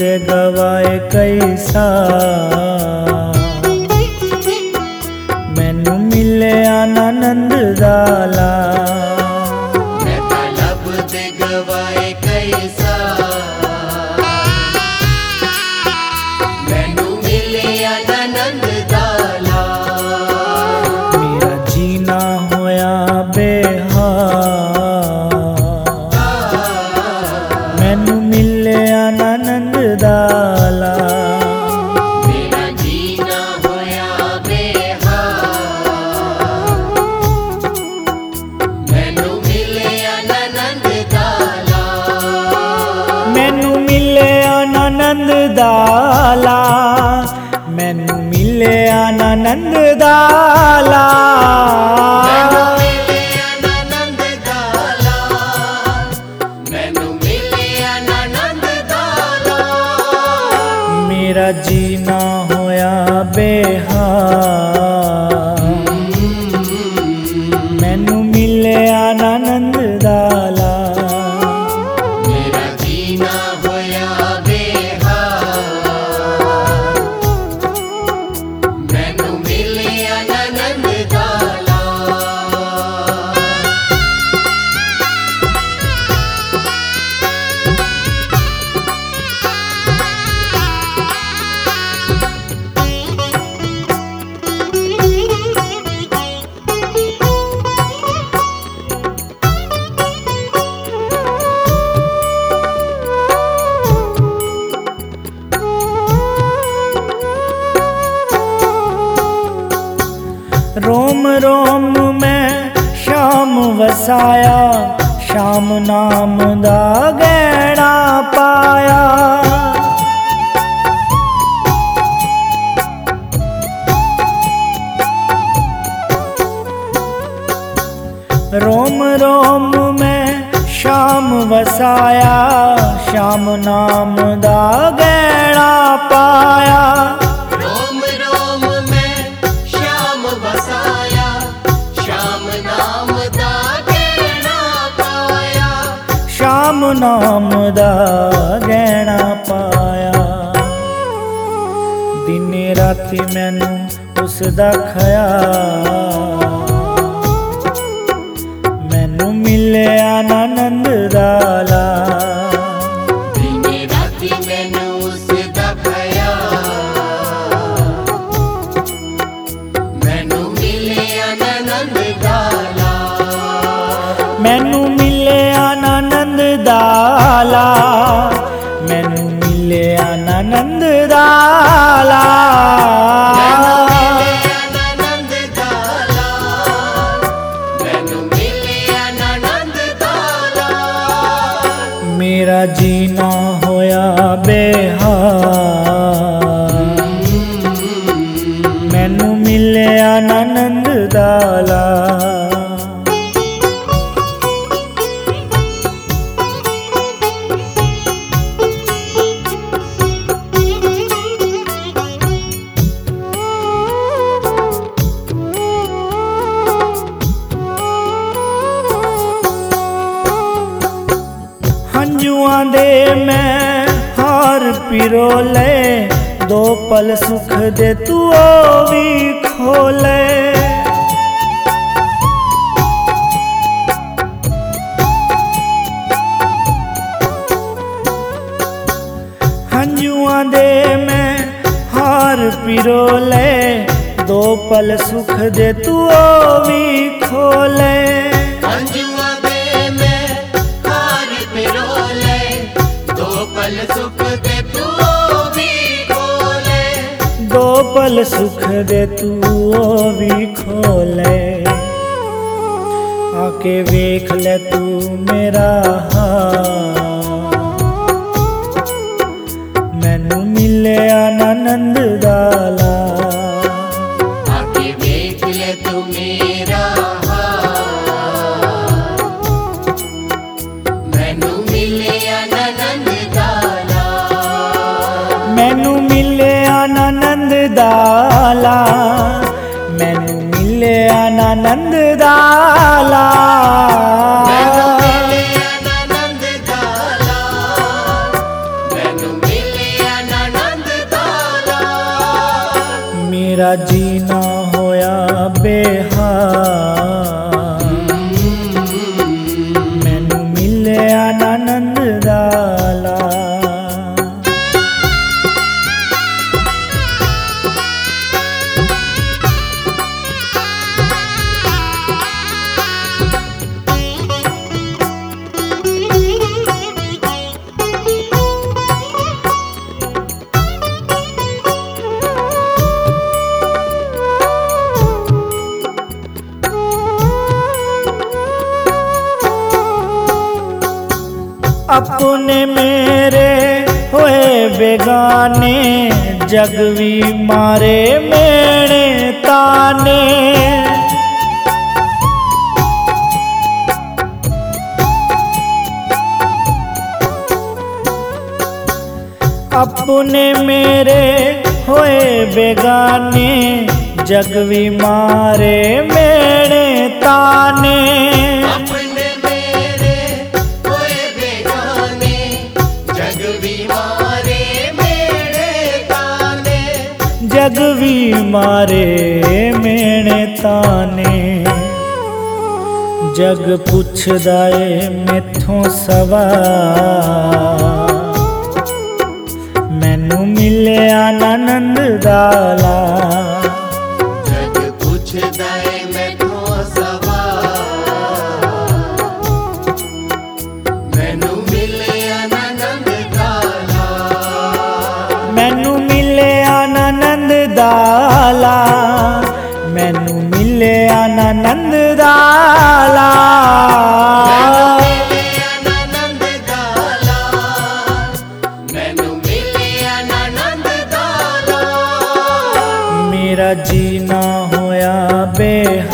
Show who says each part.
Speaker 1: दे गवाए कई साल, मैनू मिले आनंद दाला।
Speaker 2: मैं तां लब दे गवाए कई साल, मैनू मिले आनंद दाला।
Speaker 1: मेरा जीना होया बेहाल, मैनू मिले आनंद दाला।
Speaker 2: मेरा जीना होया बेहाल, मैनू मिले आनंद दाला।
Speaker 1: मैनू मिले आनंद दाला, मैनू मिले आनंद दाला।
Speaker 2: मैनू मिले आनंद दाला, मैनू मिले आनंद दाला।
Speaker 1: मेरा जीना होया बेहाल, मैनू मिले आनंद दाला।
Speaker 2: मेरा जीना होया बेहाल, मैनू मिले आनंद दाला।
Speaker 1: रोम रोम में शाम वसाया, शाम नाम दा गहना पाया। रोम रोम में शाम वसाया, शाम नाम दा गहना पाया।
Speaker 2: रोम रोम में श्याम बसाया, श्याम नाम दा गहना पाया।
Speaker 1: शाम नाम दा गहना पाया। दिने राती मैनू उसदा ख्याल, मैनू मिले आनंद दाला।
Speaker 2: दिने राती मैनू उसदा ख्याल, मैनू मिले आनंद दाला।
Speaker 1: मैनू मिले आनंद दाला, मैनू मिले आनंद दाला।
Speaker 2: आनंद दाला, मैनू मिले आनंद दाला।
Speaker 1: मेरा जीना होया बेहाल, मैनू मिले आनंद दाला। हंजुआं दे मैं हार पिरो ले, दो पल सुख दे तू ओ भी खोले। हंजुआं दे मैं हार पिरो ले, दो पल सुख दे तू ओ भी खोले।
Speaker 2: अंजुआ दे मैं हार पिरोले, दो पल सुख दे तू भी खोले।
Speaker 1: दो पल सुख दे तू ओ भी खोले। आके वेख ले तू मेरा हाल, मैनू मिले आनंद दाला।
Speaker 2: आके देख ले तू मेरा हाल, मैनू मिले आनंद दाला।
Speaker 1: मैनू मिले आनंद दाला, मैनू मिले आनंद दाला।
Speaker 2: मैनू मिले आनंद दाला, मैनू मिले
Speaker 1: मेरा जीना होया बेहाल, मैनू मिलिया आनंद दाला। अपने मेरे होए बेगाने, जग भी मारे मेरे ताने। अपने मेरे होए बेगाने, जग भी मारे मेरे ताने।
Speaker 2: अपने मेरे होए बेगाने, जग भी मारे मेरे ताने।
Speaker 1: जग भी मारे मेरे ताने। जग पुछदा ए मैथों सवाल, मैनू मिलिया आनंद दाला।
Speaker 2: जग पुछदा ए मैथों सवाल, मैनू मिलिया आनंद दाला।
Speaker 1: मैनू मिलिया आनंद दाला, मैनू मिलिया आनंद दाला। मेरा जीना होया बेहाल,